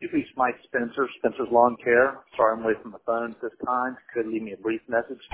You've reached Mike Spencer, Spencer's Lawn Care. Sorry I'm away from the phone at this time. Could leave me a brief message.